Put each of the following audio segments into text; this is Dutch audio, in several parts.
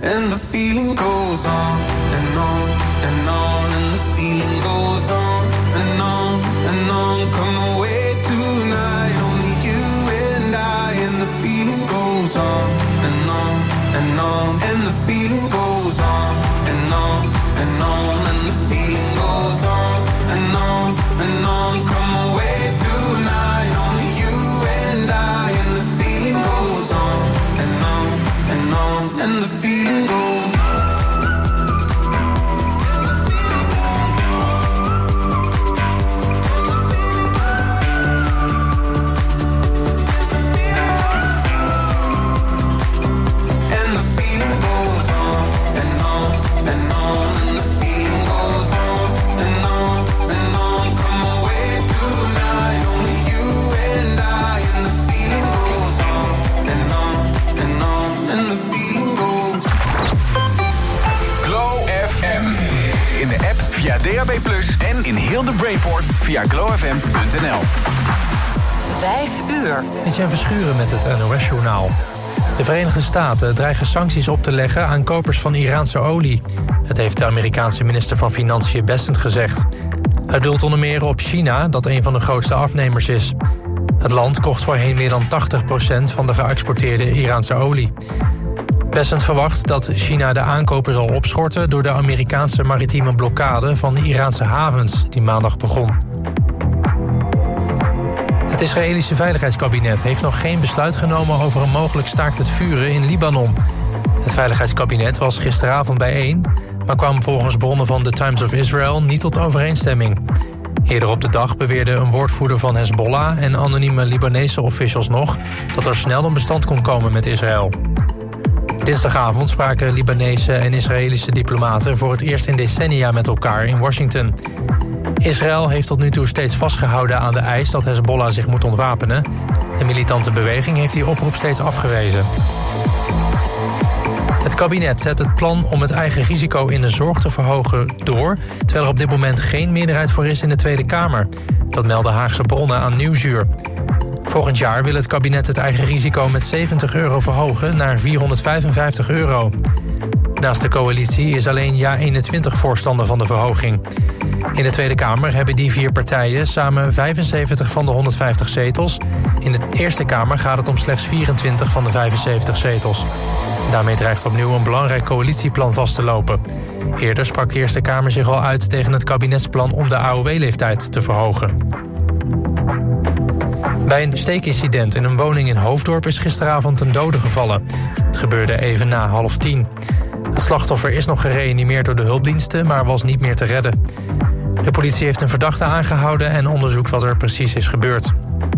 and the feeling goes on and on and on, and the feeling goes on and on and on. Come away tonight, only you and I, and the feeling goes on and on and on, and the feeling goes on and on and on, and the feeling goes on and on and on. Come away tonight, only you and I, and the feeling goes on and on and on, and the feeling goes. Via DAB+ en in heel de Brainport via glowfm.nl. 5 uur. Etienne Verschuren met het NOS-journaal. De Verenigde Staten dreigen sancties op te leggen aan kopers van Iraanse olie. Dat heeft de Amerikaanse minister van Financiën Bessent gezegd. Het doelt onder meer op China, dat een van de grootste afnemers is. Het land kocht voorheen meer dan 80% van de geëxporteerde Iraanse olie. Bessent verwacht dat China de aankopen zal opschorten door de Amerikaanse maritieme blokkade van de Iraanse havens die maandag begon. Het Israëlische Veiligheidskabinet heeft nog geen besluit genomen over een mogelijk staakt het vuren in Libanon. Het Veiligheidskabinet was gisteravond bijeen, maar kwam volgens bronnen van The Times of Israel niet tot overeenstemming. Eerder op de dag beweerde een woordvoerder van Hezbollah en anonieme Libanese officials nog dat er snel een bestand kon komen met Israël. Dinsdagavond spraken Libanese en Israëlische diplomaten voor het eerst in decennia met elkaar in Washington. Israël heeft tot nu toe steeds vastgehouden aan de eis dat Hezbollah zich moet ontwapenen. De militante beweging heeft die oproep steeds afgewezen. Het kabinet zet het plan om het eigen risico in de zorg te verhogen door, terwijl er op dit moment geen meerderheid voor is in de Tweede Kamer. Dat melden Haagse bronnen aan Nieuwsuur. Volgend jaar wil het kabinet het eigen risico met €70 verhogen naar €455. Naast de coalitie is alleen JA21 voorstander van de verhoging. In de Tweede Kamer hebben die 4 partijen samen 75 van de 150 zetels. In de Eerste Kamer gaat het om slechts 24 van de 75 zetels. Daarmee dreigt opnieuw een belangrijk coalitieplan vast te lopen. Eerder sprak de Eerste Kamer zich al uit tegen het kabinetsplan om de AOW-leeftijd te verhogen. Bij een steekincident in een woning in Hoofddorp is gisteravond een dode gevallen. Het gebeurde even na 9:30. Het slachtoffer is nog gereanimeerd door de hulpdiensten, maar was niet meer te redden. De politie heeft een verdachte aangehouden en onderzoekt wat er precies is gebeurd.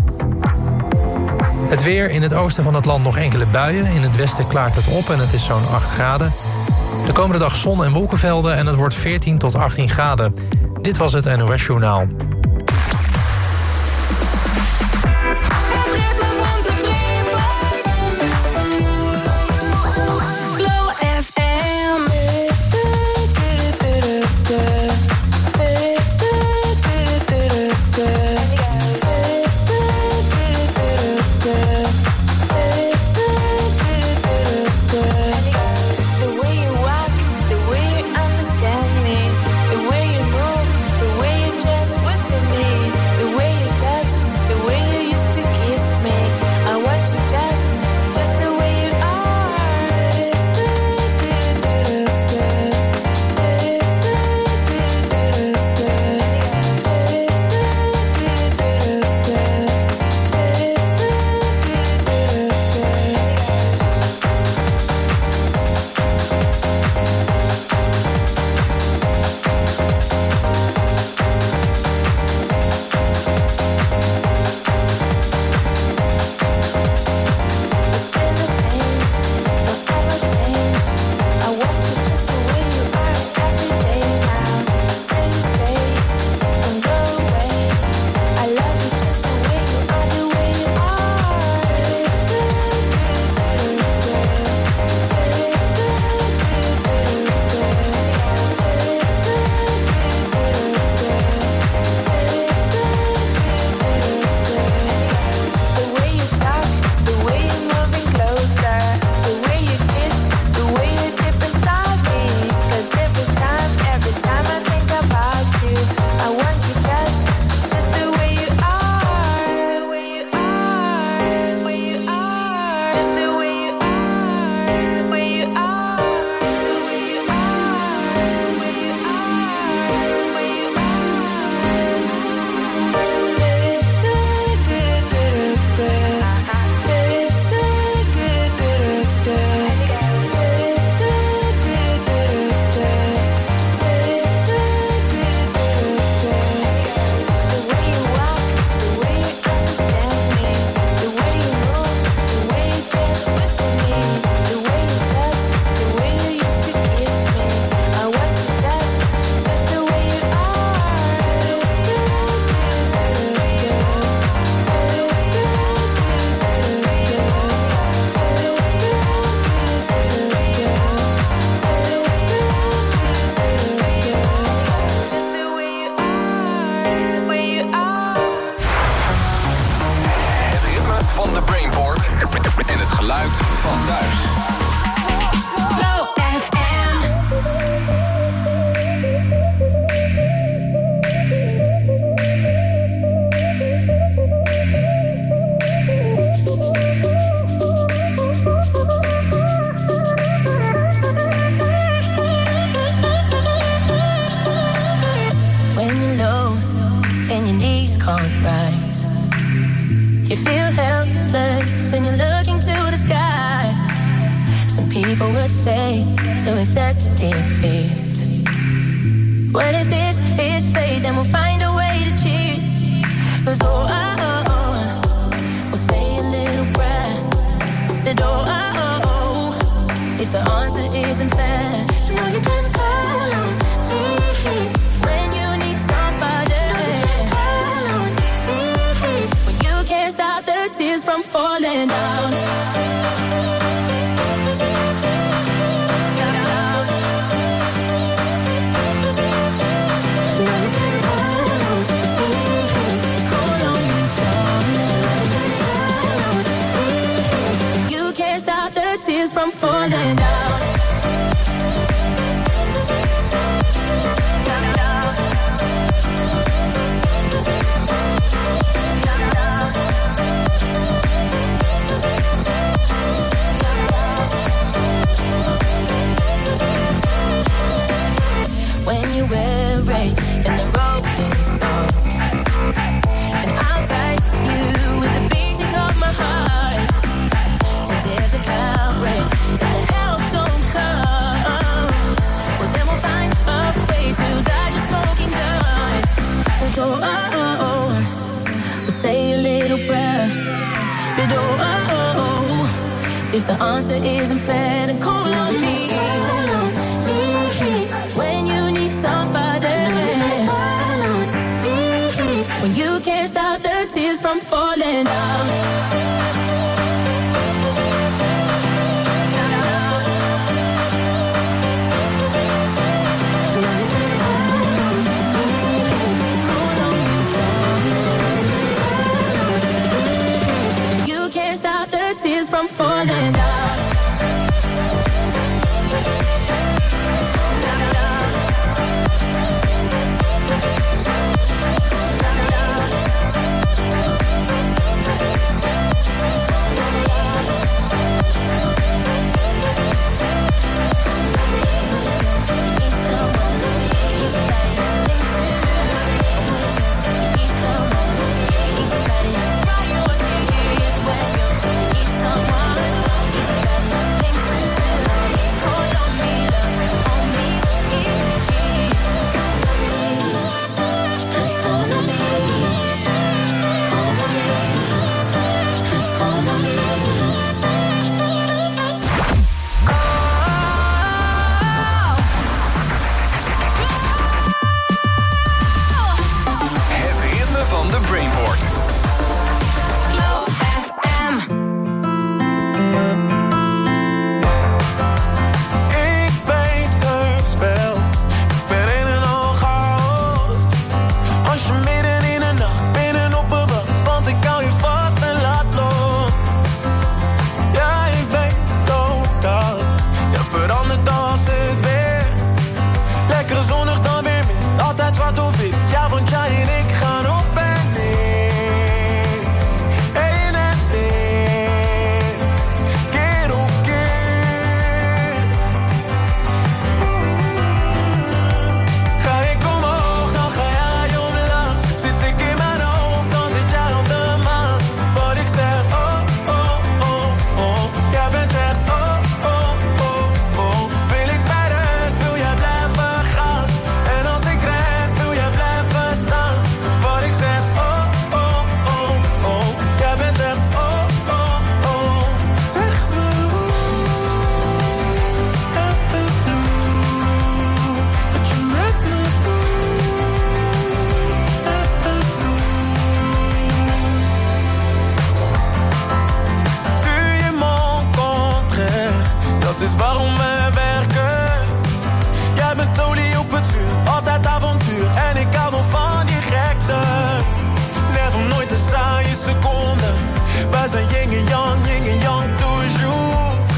Het weer: in het oosten van het land nog enkele buien. In het westen klaart het op en het is zo'n 8 graden. De komende dag zon en wolkenvelden en het wordt 14 tot 18 graden. Dit was het NOS Journaal. The way you understand me, the way you move, the way you just whisper van thuis. Flow FM. When you're low and your knees can't rise, you feel helpless and you're looking to the sky. Some people would say to accept defeat. Well, if this is fate, then we'll find a way to cheat. 'Cause we'll say a little prayer. If the answer isn't fair, you know you can call on me when you need somebody. When you can't stop the tears from falling down. Tears from falling down. When you weary and the road is long, and I'll guide you with the beating of my heart. And if the cowbreak and the help don't come, well then we'll find a way to dodge a smoking gun. So we'll say a little prayer. But if the answer isn't fair, then call on me. When you need somebody. When you can't stop the tears from falling down. Tears from falling down. Wij zijn yin en yang toujours.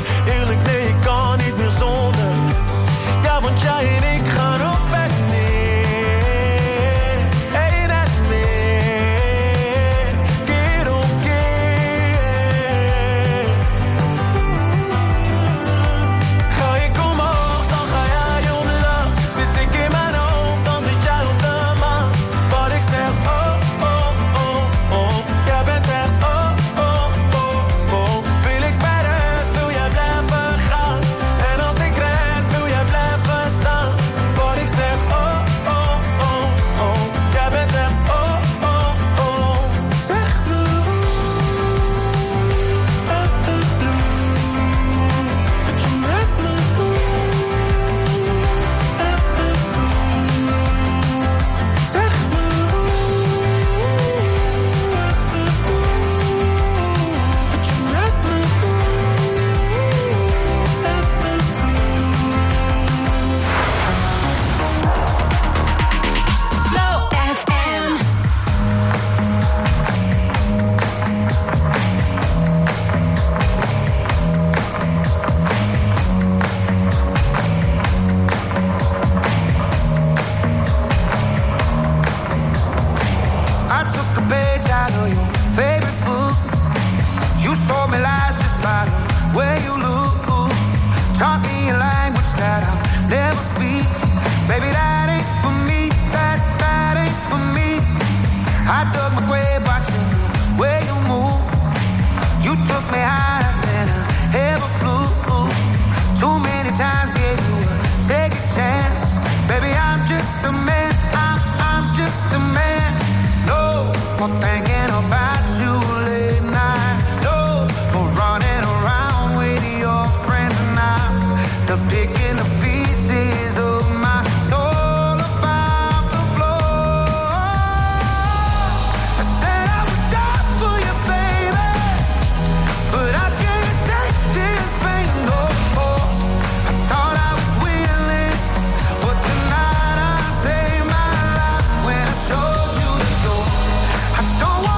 Taught me a language that I'll never speak. Baby, that ain't for me, that ain't for me. I dug my grave watching the way you move. You took me higher than I ever flew. Too many times gave you a second chance. Baby, I'm just a man, I'm just a man. No more thinking about you late night. No more running around with your friends and I'm the picking the pieces of my soul about the floor. I said I would die for you, baby, but I can't take this pain no more. I thought I was willing, but tonight I saved my life when I showed you the door. I don't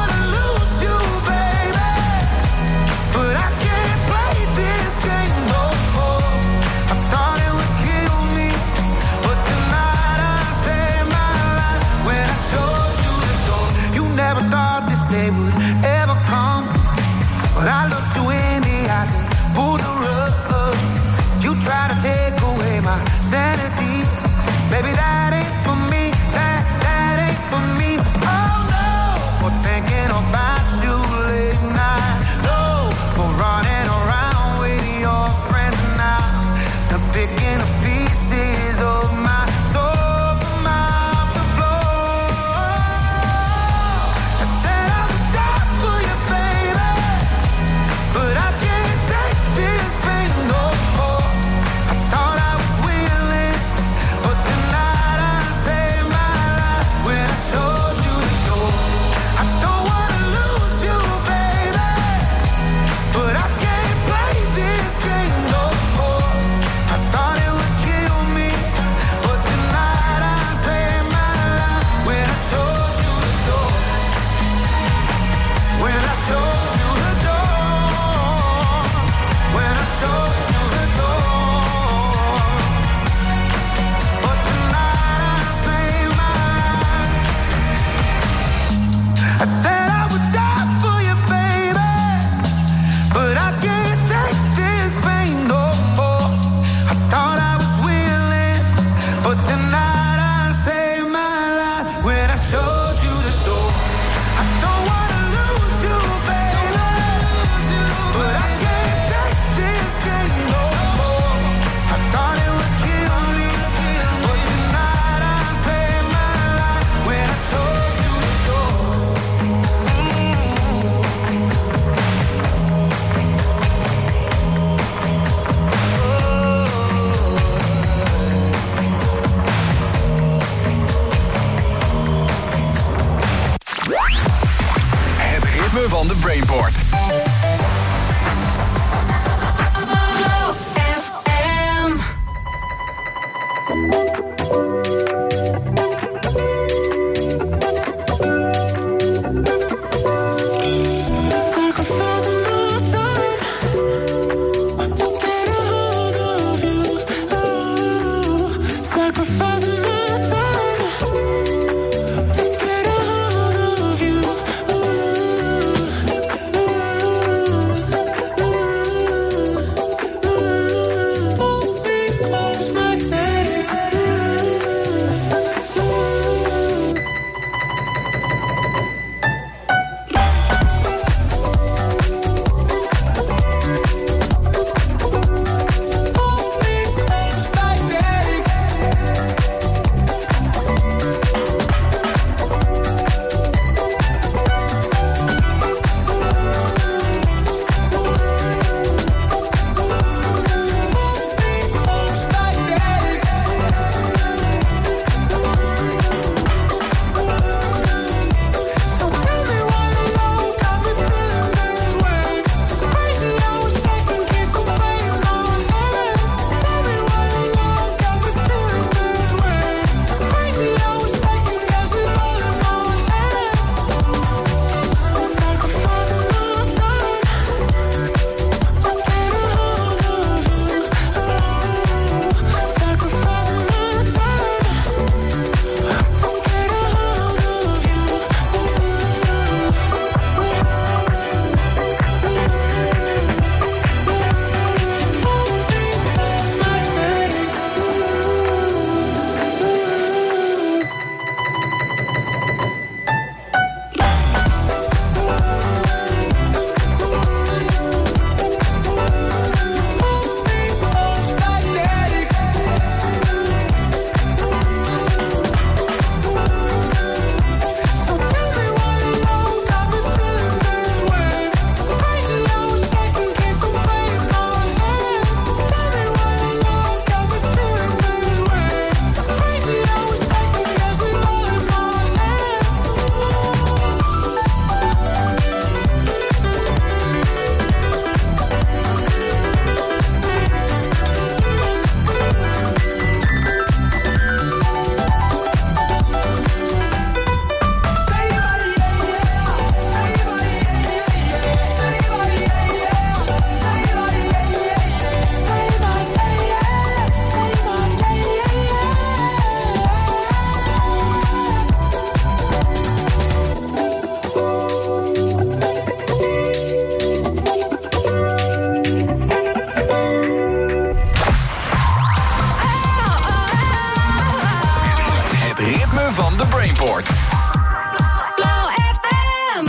Brainport. Flow FM.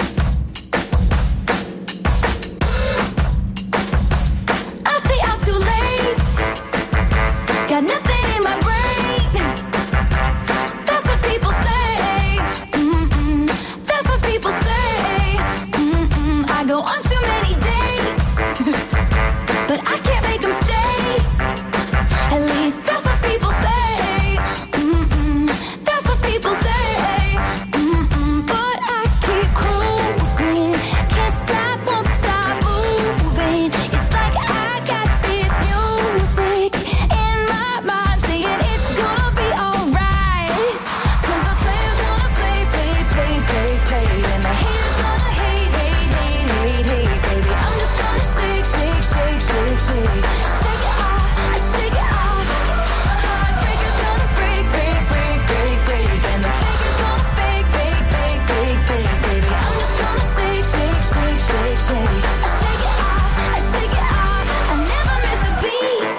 I stay out too late. Got nothing in my brain. That's what people say. Mm-mm. That's what people say. Mm-mm. I go on too many dates, but I can't make them stay. At least that's what people say. Mm-mm. That's what people say. Mm-mm. But I keep cruising. Can't stop, won't stop moving. It's like I got this music in my mind saying it's gonna be alright. 'Cause the player's gonna play, play, play, play, play. And the haters gonna hate, hate, hate, hate, hate, baby. I'm just gonna shake, shake, shake, shake, shake. Shake it off, I shake it off. Heartbreaker's gonna break, break, break, break, break. And the faker's gonna fake, fake, fake, fake, fake, baby. I'm just gonna shake, shake, shake, shake, shake. I shake it off, I shake it off. I never miss a beat.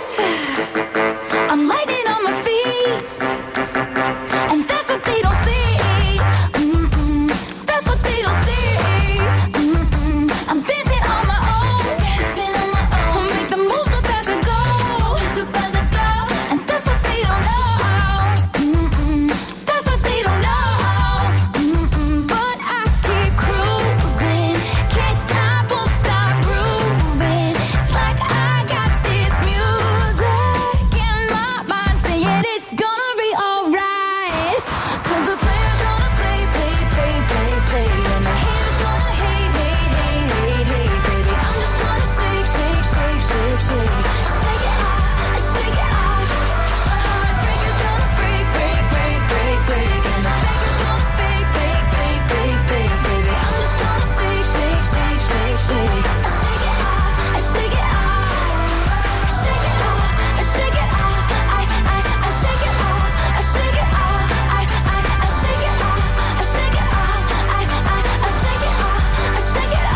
I'm lightning on my feet, and that's what they don't see. Mm-mm. That's what they don't see. Mm-mm. I'm dancing on my own, dancing on my own. I'll make the moves up as I go, and that's what they don't know. Mm-mm. That's what they don't know. Mm-mm. But I keep cruising, can't stop, won't stop grooving. It's like I got this music in my mind saying it's gonna be alright. 'Cause the player's gonna play, play, play, play, play. And the haters gonna hate, hate, hate, hate, hate, baby. I'm just gonna shake, shake, shake, shake, shake. Shake it off, I shake it off. Heartbreaker's gonna break, break, break, break, break. And the faker's gonna fake, fake, fake, fake, fake, baby. I'm just gonna shake, shake, shake, shake, shake. I shake it off, I shake it off. Shake it off, I shake it off. I shake it off, I shake it off. I shake it off, I shake it off. I shake it off, I shake it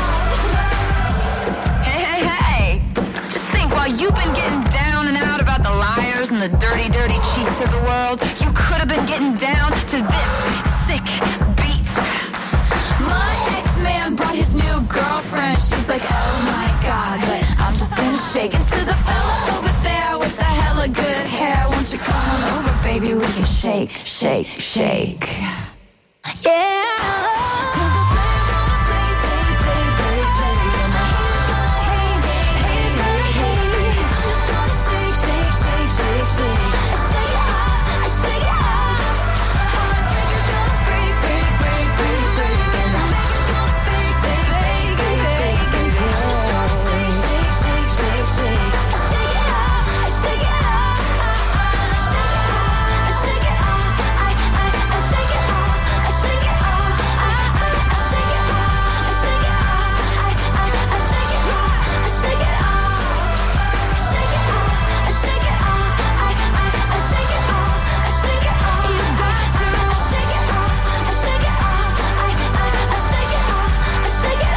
off. Hey, hey, hey! Just think, while you've been getting down and out about the liars and the dirty, dirty cheats of the world, you could have been getting down to this sick beat. My ex-man brought his new girlfriend. She's like, oh my God, but I'm just gonna shake it to the fella over there with the hella good hair. Won't you come on over, baby? We can shake, shake, shake. Yeah. 'Cause the player's gonna play, play, play, play, play. And the haters gonna hate, hate, hate, hate, hate. I'm just gonna shake, shake, shake, shake, shake. I shake it off, I shake it off. Heartbreaker's gonna break, break, break, break, break. And the faker's gonna fake, fake, fake, fake, fake, baby. I'm just gonna shake, shake, shake, shake, shake. I shake it off, I shake it off. Shake it off, I shake it off. I shake it off, I shake it off. I shake it off, I shake it off. I shake it off, I shake it off. Shake it off, I shake it off. I shake it off, I shake it off. You got to shake it off, I shake it off. I shake it off, I shake it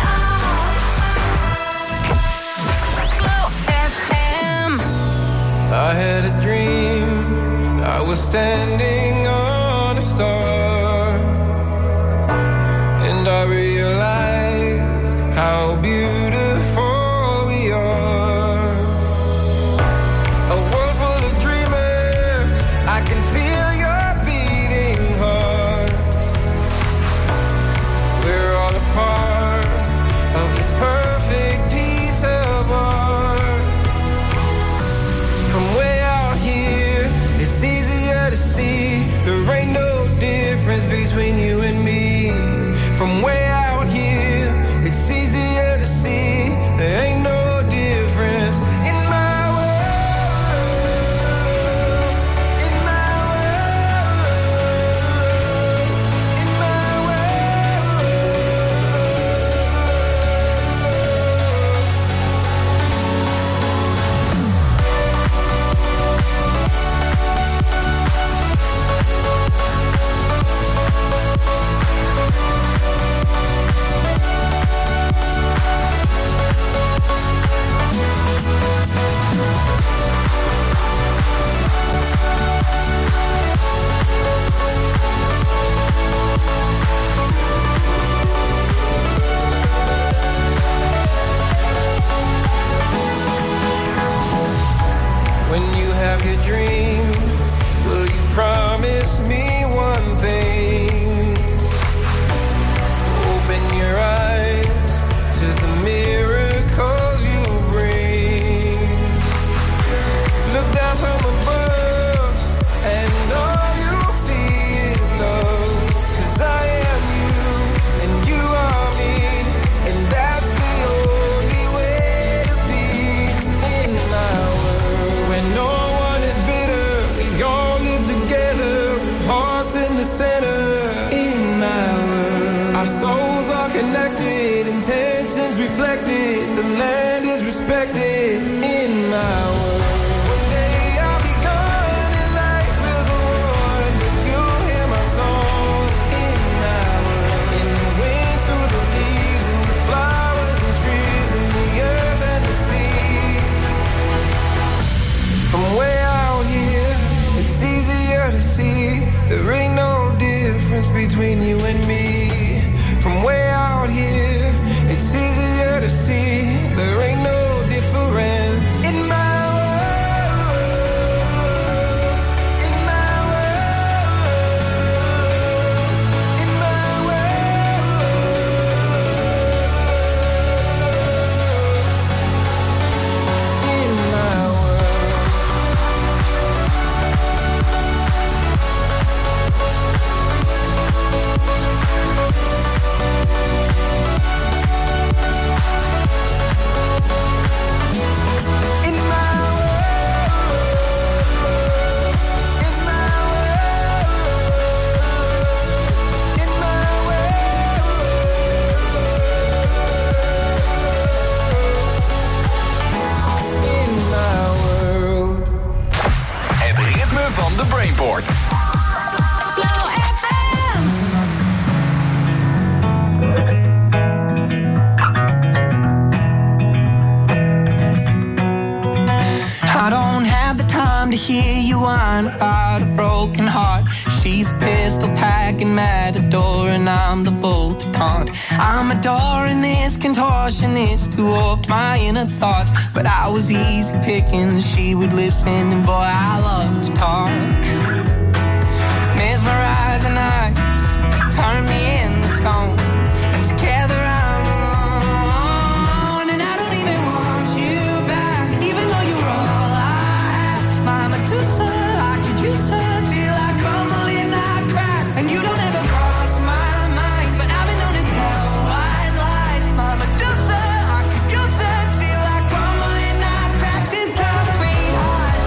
off. Flow FM. I had a dream, I was standing on a star, and I realized how beautiful we are. A world full of dreamers, I can feel your beating hearts. We're all a part of this perfect piece of art. From way out here, it's easier to see when you have your dream, will you promise me one thing? Open your eyes to the miracles you bring. Look down from above and all you'll see is love. 'Cause I am you and you are me, and that's the only way to be in my world. When no one is bitter, we all live together, hearts in the center. In my world, our souls are connected, intentions reflected, the land is respected. In my world, one day I'll be gone and life will go on, but you'll hear my song. In my world, in the wind, through the leaves, and the flowers and trees, and the earth and the sea. From way out here, it's easier to see there ain't no difference between you and me. From way out here, it's easier to see there ain't no difference in my world, in my world, in my world, in my world. In my world, in my world, in my world, in my world. Het ritme van de Brainport. Glow FM. I don't have the time to hear you whine about a broken heart. She's a pistol packing matador, and I'm the bolt to taunt. I'm adoring this contortionist who warped my inner thoughts, but I was easy picking, she would listen, and boy, I love to talk. Mesmerizing eyes turn me into stone, and together I'm alone, and I don't even want you back, even though you're all I have. My Medusa, I could use her till I crumble and I crack, and you don't ever cross my mind, but I've been known to tell white lies. My Medusa, I could use her till I crumble and I crack. This concrete heart,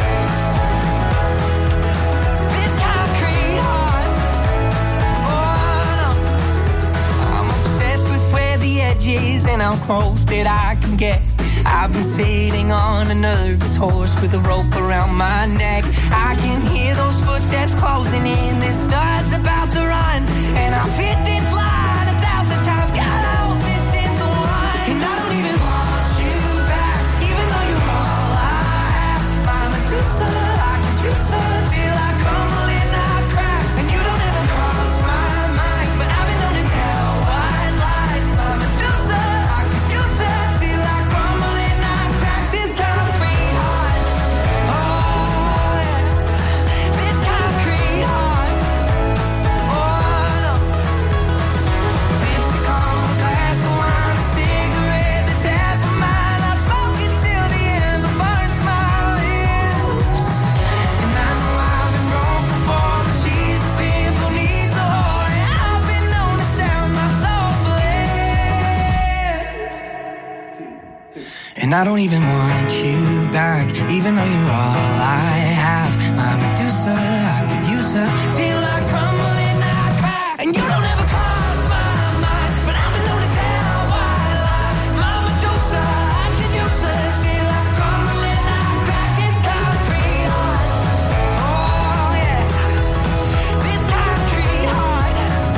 this concrete heart. Oh no, I'm obsessed with where the edge is and how close that I can get. I've been sitting on a nervous horse with a rope around my neck. I can hear those footsteps closing in. This start's about to run, and I've hit this line 1,000 times. God, I hope this is the one. And I don't even want you back, even though you're all I have. My Medusa, I could use her till I crumble and I crack, and you don't ever cross my mind, but I've been known to tell white lies. My Medusa, I could use her till I crumble and I crack. This concrete heart, oh yeah, this concrete heart, oh no. Lipstick on a glass of wine, a cigarette that's half of mine. I smoke it till the end burns my lips, and I know I've been broke before, but she's a pimp who needs a whore, and I've been known to sell my soul for less. And I don't even want you back, even though you're all I have. My Medusa, I could use her till I crumble and I crack, and you don't ever cross my mind, but I've been known to tell white lies. My Medusa, I could use her till I crumble and I crack. This concrete heart, oh yeah, this concrete heart,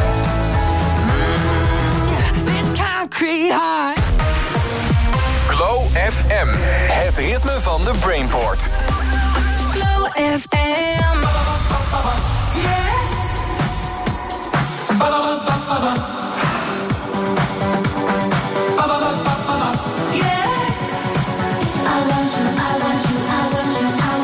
this concrete heart. Glow FM. Het ritme van de Brainport. Glow FM. I want you, I want you, I want you, I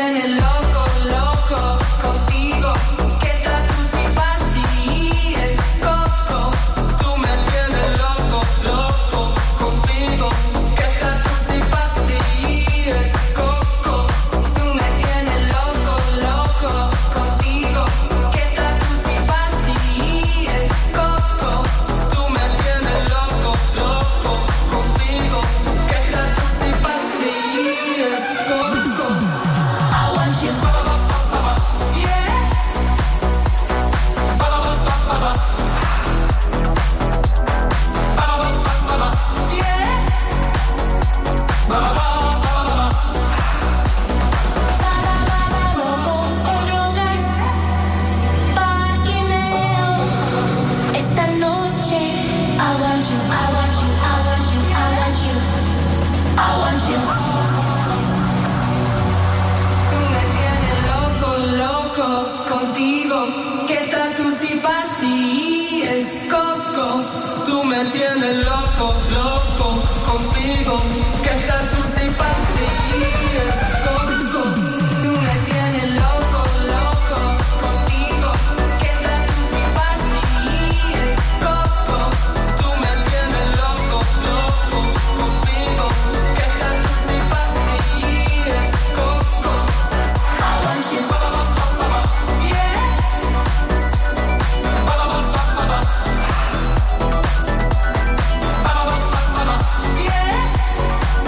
tienes loco, loco contigo. Que tratus y pastillas, coco. Tú me tienes loco, loco contigo. Que tratus y pastillas, coco. Tú me tienes loco, loco contigo. Que tratus y pastillas, coco. Tú me tienes loco, loco contigo. Que tratus y pastillas, coco. I want you. Yeah. Loco en drogas, parquineo. Esta noche, I want you, I want you, I want you, I want you, I want you. Tú me tienes loco, loco contigo. Que tratus y pastillas, coco. Tú me tienes loco, loco contigo. Que tratus y pastillas, coco. Tú me tienes loco, loco contigo. Que tratus y pastillas, coco. Tú me tienes loco, loco contigo. Que tratus y pastillas, coco. I want you. Yeah. Yeah.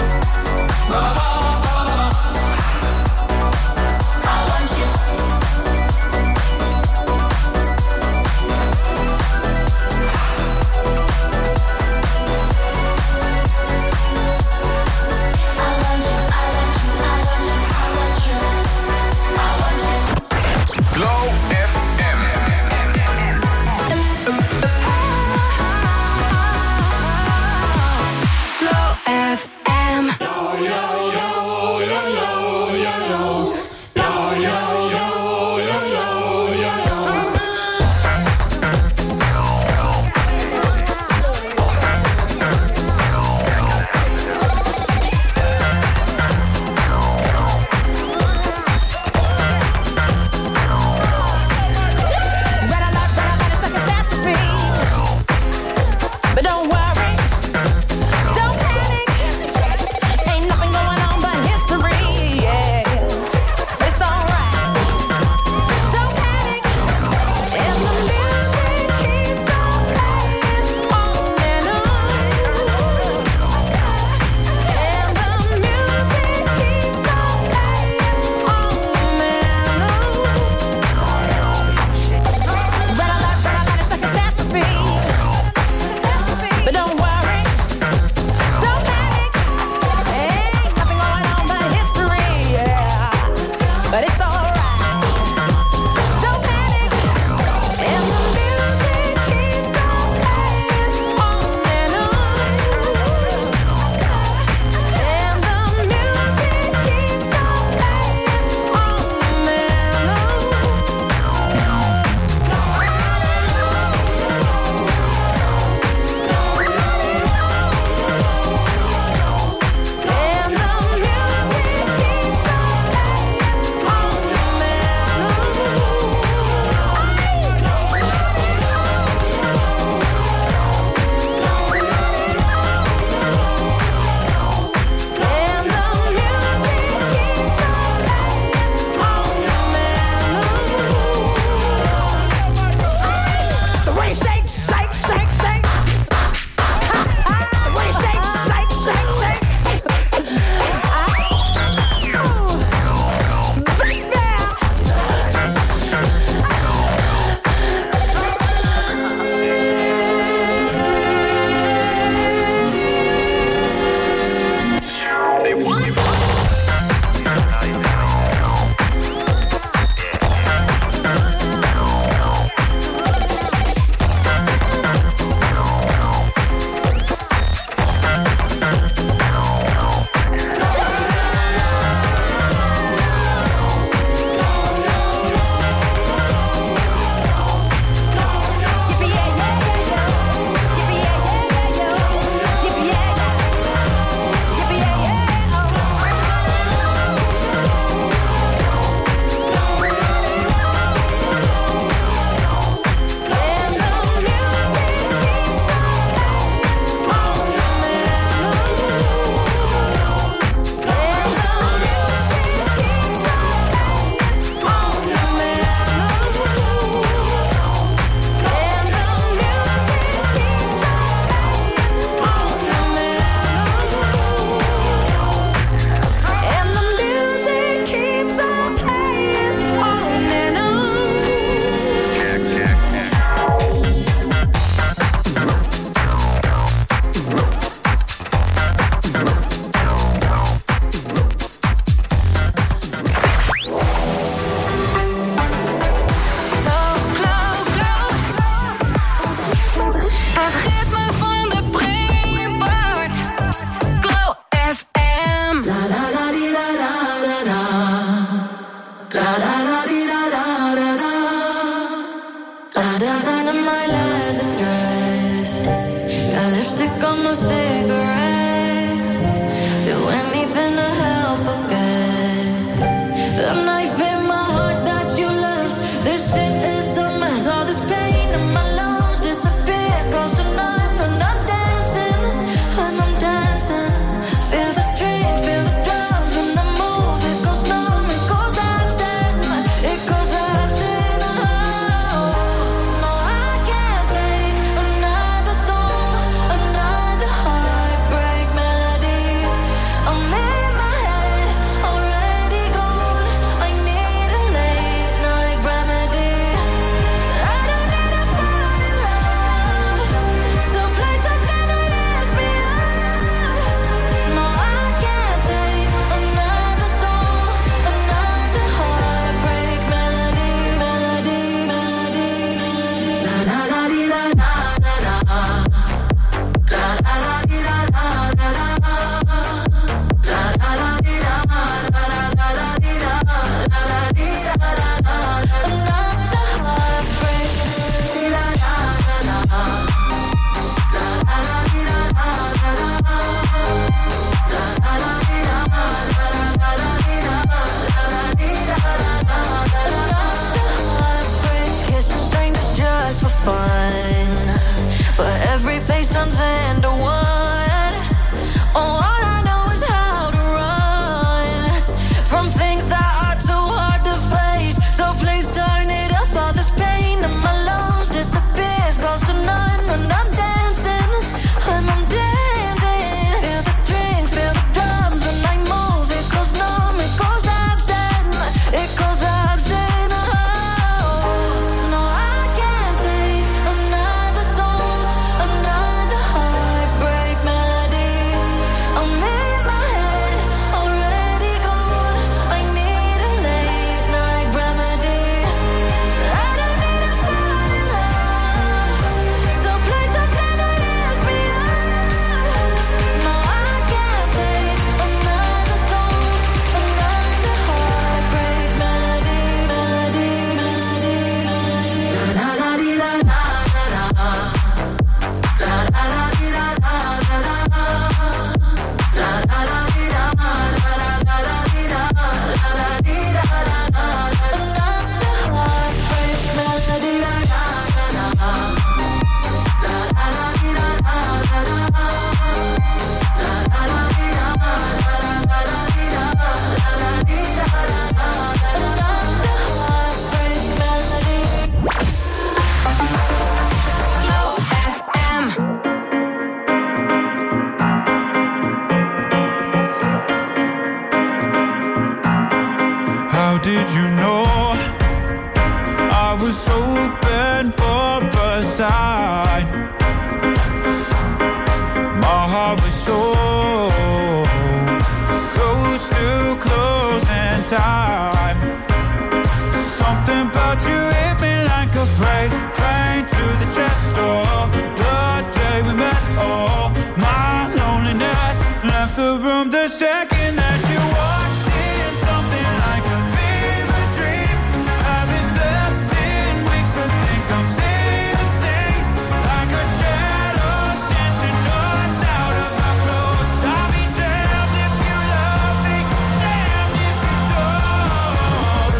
time. Something about you hit me like a freight train to the chest door. The day we met, oh, my loneliness left the room the second that you walked in. Something like a fever dream. Haven't slept in weeks, I think I'm seeing things like a shadows dancing us out of our clothes. I'll be damned if you love me, damned if you don't.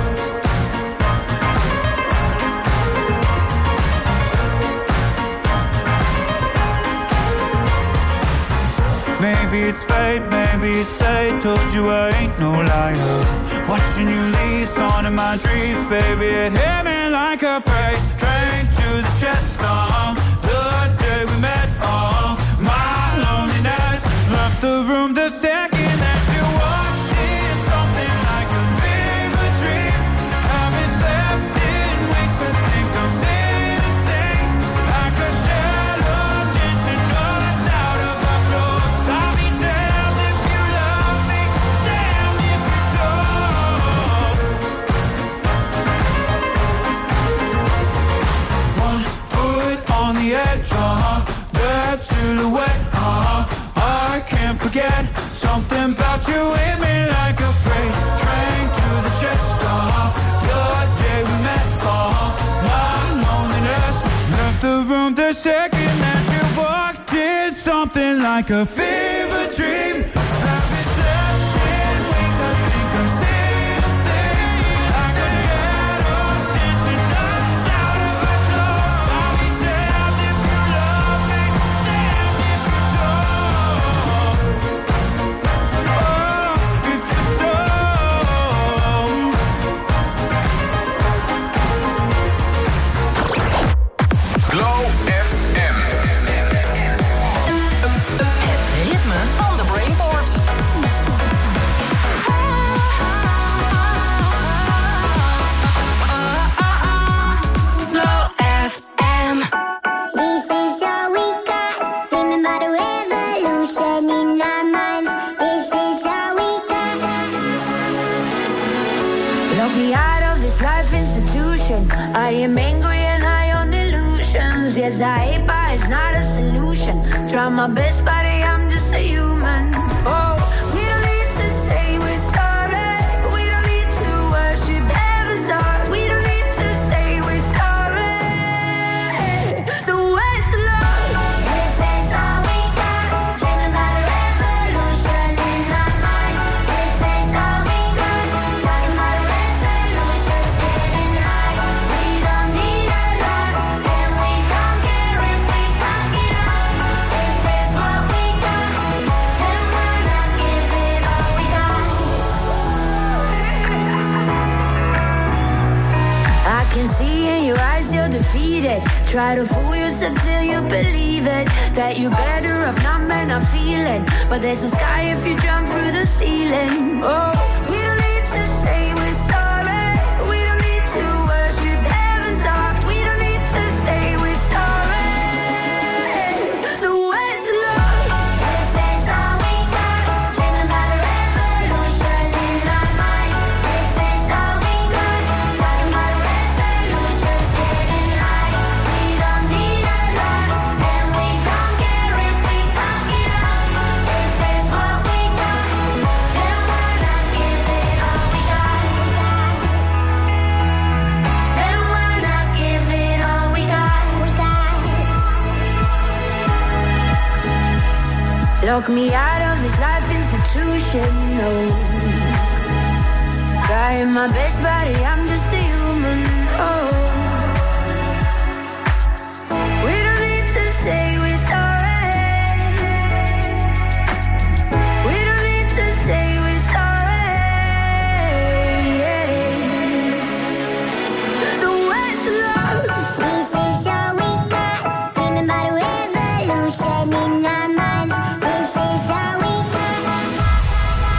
Maybe it's fate, maybe it's fate. Told you I ain't no liar. Watching you leave, on in my dreams, baby. It hit me like a freight train to the chest. The day we met, my loneliness left the room the second that you walked in. Something like a fever dream. Haven't slept in weeks, I think I'm seeing things like a shadows dancing us out of our clothes. I'll be damned if you love me, damned if you don't. One foot on the edge, that silhouette, I can't forget. Something about you hit me like a freight train to the chest. The day we met, my loneliness left the room the second that you walked in. Something like a fever dream. Haven't slept in weeks, I think I'm seeing things like a shadows dancing us out of our clothes. I'll be damned if you love me, damned if you don't. Oh, if you don't. Glow FM. Het ritme van de Brainport. Glow FM. This is all we got. Remember the revolution in our minds. This is all we got. Lock me out of this life institution. I am angry and high on illusions. Yes, I hate, but it's not a solution. Try my best, but I'm just a human. Oh, we don't need to say we're sorry. We don't need to worship heaven's heart. We don't need to say we're sorry. So where's the love? This is all we got. Dreaming about a revolution in our minds. This is all we got. Talking about a resolution, getting high. We don't need a lot, and we don't care if we fuck it up. This is what we got, and we're not giving all we got. I can see in your eyes you're defeated. Try to fool yourself till you believe it. That you're better off numb and not feeling. But there's a sky if you jump through the ceiling. Oh, we don't need to say we're sorry. We don't need to worship heaven's heart. We don't need to say we're sorry. So where's the love? This is all we got. Dreaming about a revolution in our minds. This is all we got. Talking about a resolution, getting high. We don't need a lot, and we don't care if we fuck it up. This is what we got, and we're not giving all we got. And we're not giving all we got. Lock me out of this life institution, no. Trying my best, but I'm just a human, oh. We don't need to say we're sorry. We don't need to say we're sorry. So where's the love? This is all we got. Dreaming about a revolution in our minds. This is all we got.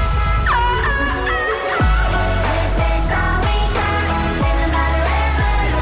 This is all we got. Dreaming about a revolution.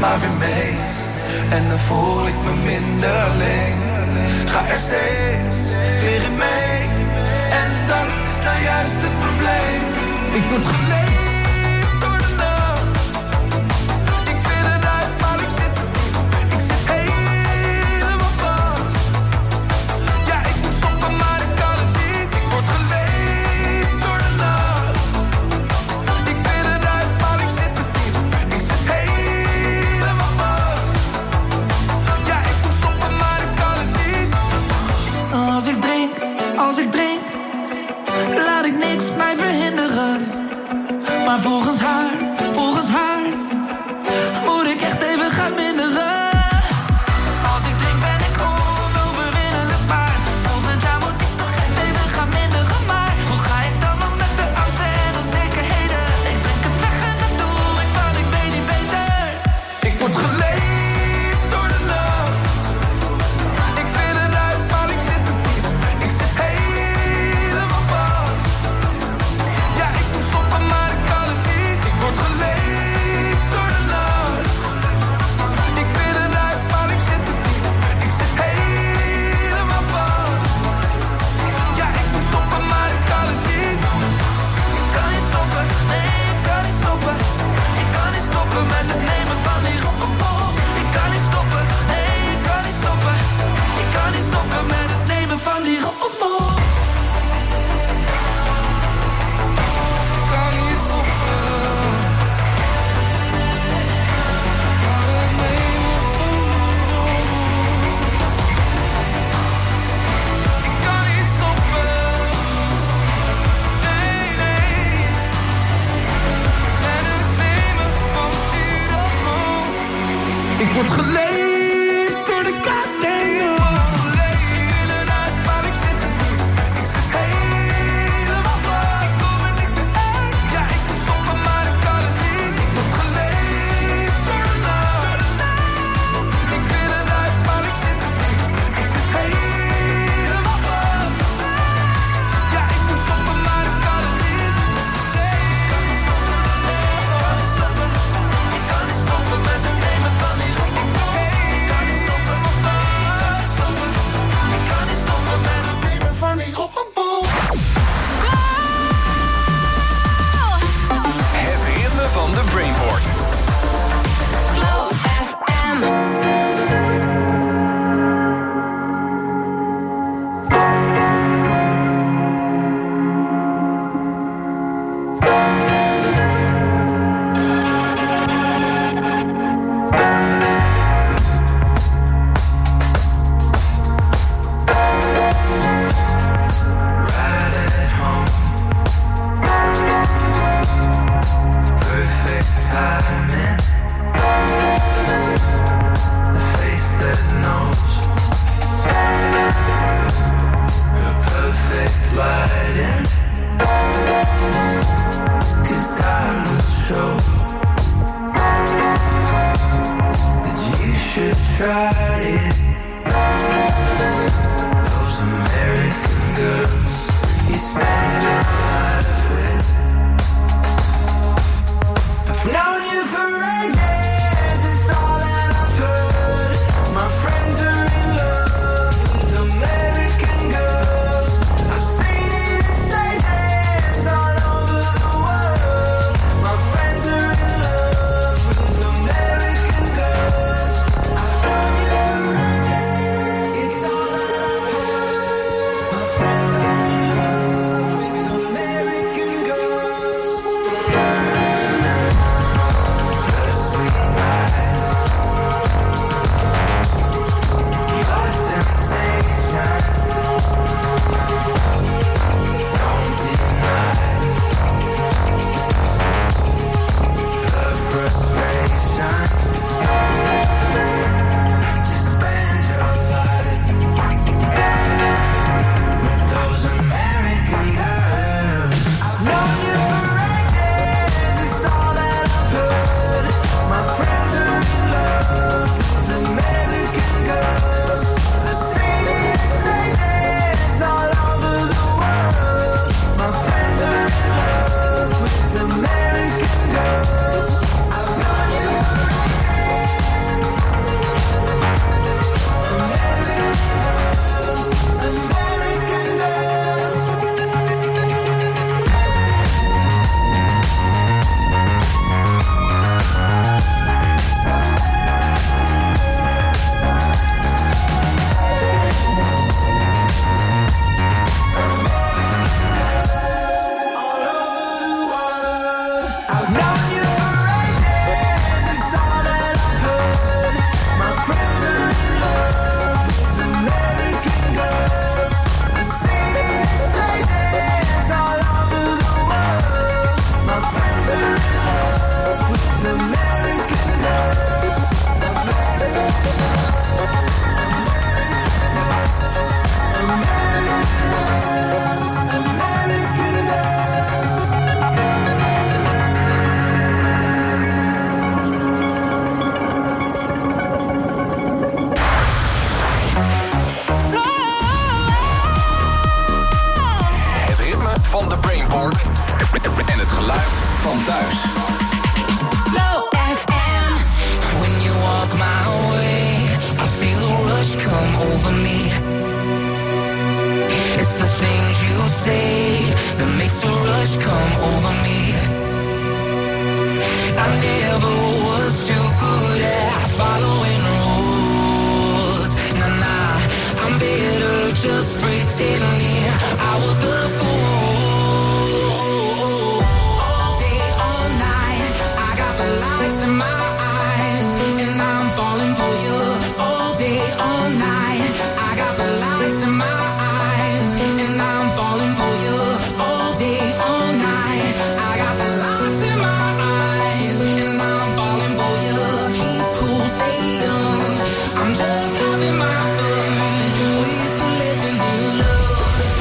maar weer mee. En dan voel ik me minder alleen. Ga er steeds weer in mee. En dat is nou juist het probleem. Ik word geleefd door de nacht. Ik ben eruit, maar ik zit er niet. Ik zit helemaal vast. Ja, ik moet stoppen, maar ik kan het niet. Ik word geleefd door de nacht. Ik ben eruit, maar ik zit er niet. Ik zit helemaal vast. Ja, ik moet stoppen, maar ik kan het niet. Als ik drink, laat ik niks mij verhinderen. Maar volgens haar, moet ik echt even gaan minderen. Als ik drink ben ik onoverwinnelijk, maar volgend jaar moet ik toch echt even gaan minderen. Maar hoe ga ik dan om met de angsten en onzekerheden? Ik drink het weg en dat doe ik, want ik weet niet beter. Ik word geleefd door de nacht. Ik ben eruit, maar ik zit er niet. Ik zit helemaal vast. Ja, ik moet stoppen, maar ik kan het niet. Ik word geleefd door de nacht. Ik ben eruit, maar ik zit er niet. Ik zit helemaal vast. Ja, ik moet stoppen, maar ik kan het niet. Ik kan niet stoppen, nee, ik kan niet stoppen. Ik kan niet stoppen met het nemen van die rock'n'roll. Ik kan niet stoppen, nee, ik kan niet stoppen. Ik kan niet stoppen met het nemen van die rock'n'roll. Ik kan niet stoppen. Maar het nemen van die rock'n'roll. Ik kan niet stoppen. Nee, nee. Met het nemen van die rock'n'roll. Ik word geleefd door de goddamn. Ik ben eruit, maar ik zit er niet. Ik zit helemaal vast. Ja, ik moet stoppen, maar ik kan het niet. Ik word geleefd door de nacht. Ik ben eruit, maar ik zit er niet. Ik zit helemaal vast. Ja, ik moet stoppen, maar ik kan het niet. Ik kan niet stoppen, nee, ik kan niet stoppen. Ik kan niet stoppen met het nemen van die rock'n'roll. Ik kan niet stoppen, nee, ik kan niet stoppen. Ik kan niet stoppen met het nemen van die rock'n'roll. Het ritme van de Brainport. Glow FM. Perfect timing. A face that knows. Her perfect lighting. 'Cause time will show that you should try it. Those American girls you spend your life with. I've known you for ages, it's all that I've heard. My friends are in love with American girls. I've seen it in stages all over the world. My friends are in love with American girls. I've known you for ages, it's all that I've heard. My friends are in love with American girls. rush come over me. It's the things you say that makes a rush come over me. I never was too good at following rules. Nah, I'm better just pretending I was the fool. All day, all night, I got the lights in my eyes, and I'm falling for you. All day, all night, I got the lights in my eyes, and I'm falling for you. All day, all night, I got the lights in my eyes, and I'm falling for you. Keep cool, stay young. I'm just having my fun with the lessons in love.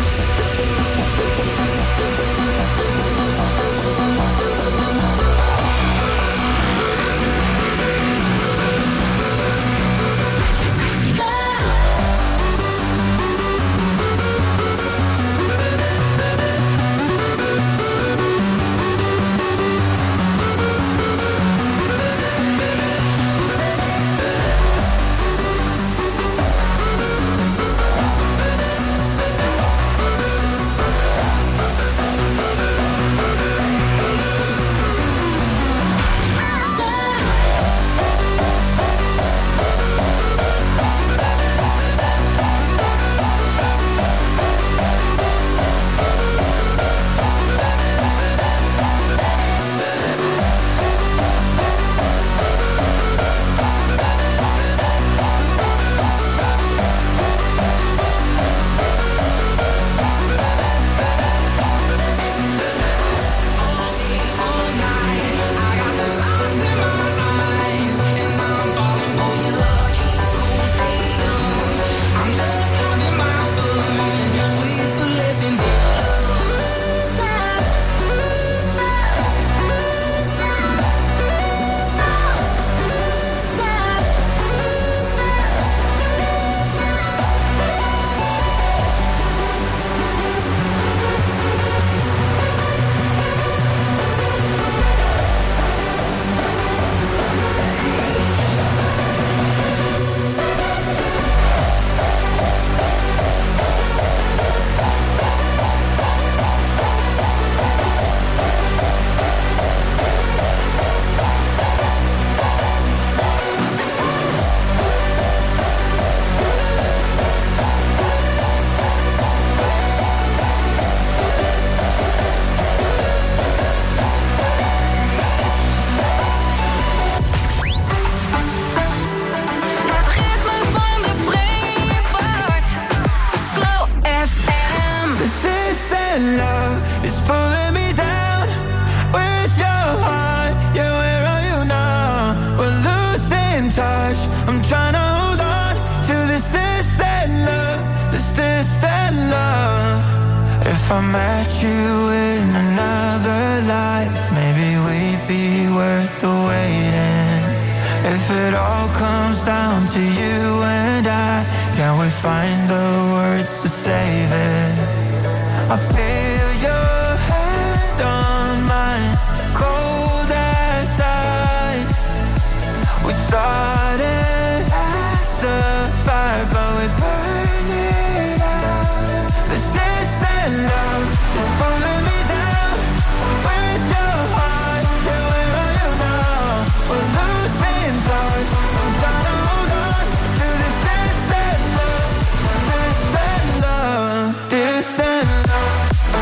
I met you in another life, maybe we'd be worth the waiting. If it all comes down to you and I, can we find the words to save it? I feel your hand on mine, cold as ice. We started as a fire, but we burned it out. This distant love is pulling me down. Where's your heart? Yeah, where are you now? We're losing touch. I'm trying to hold on to this distant love, distant love, distant love.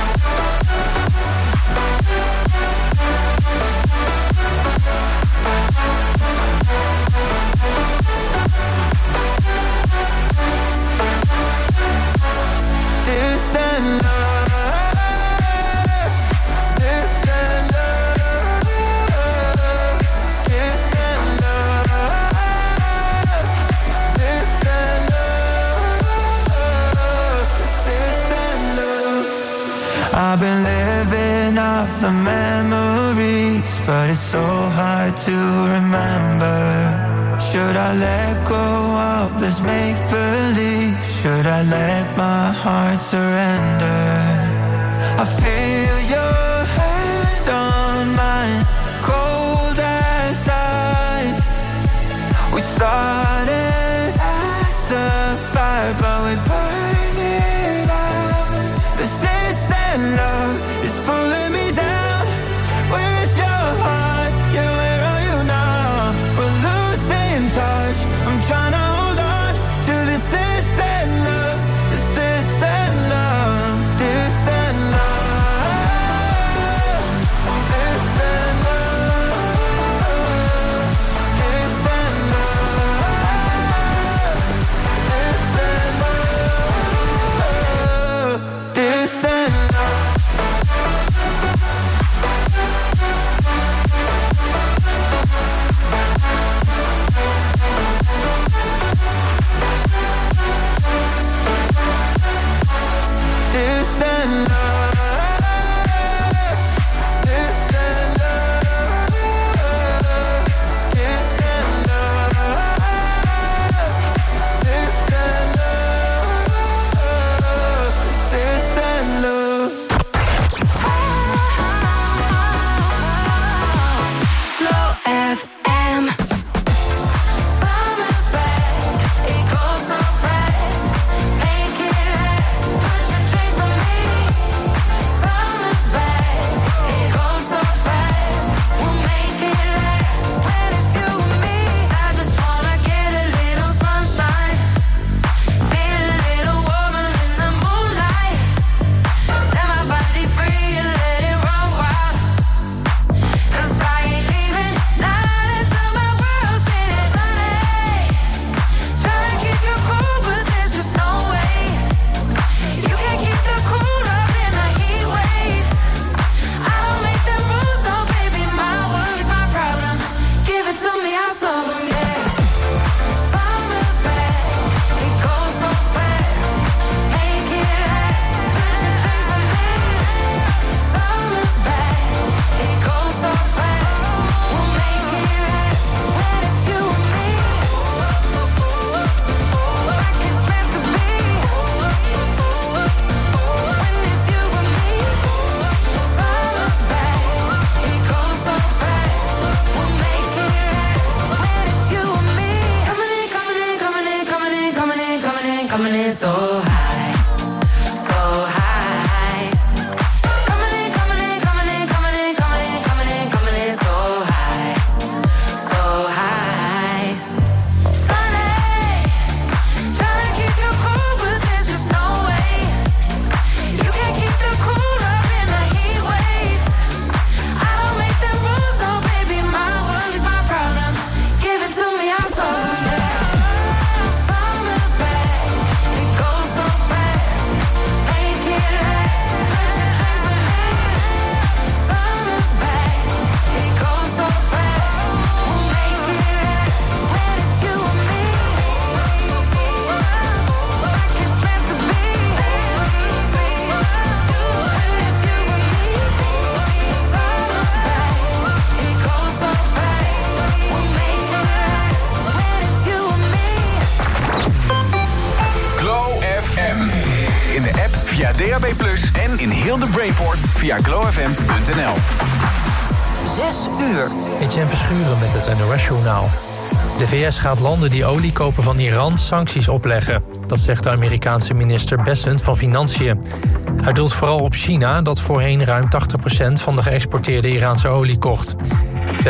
Distant love, distant love, distant love, distant love, distant love. I've been living off the memories, but it's so hard to remember. Should I let go of this make-believe? Should I let my heart surrender? I feel your hand on mine, cold as ice. We started as a in heel de Brainport via glowfm.nl. 6 uur. Etienne Verschuren met het NOS-journaal. De VS gaat landen die olie kopen van Iran sancties opleggen. Dat zegt de Amerikaanse minister Bessent van Financiën. Hij doelt vooral op China, dat voorheen ruim 80% van de geëxporteerde Iraanse olie kocht.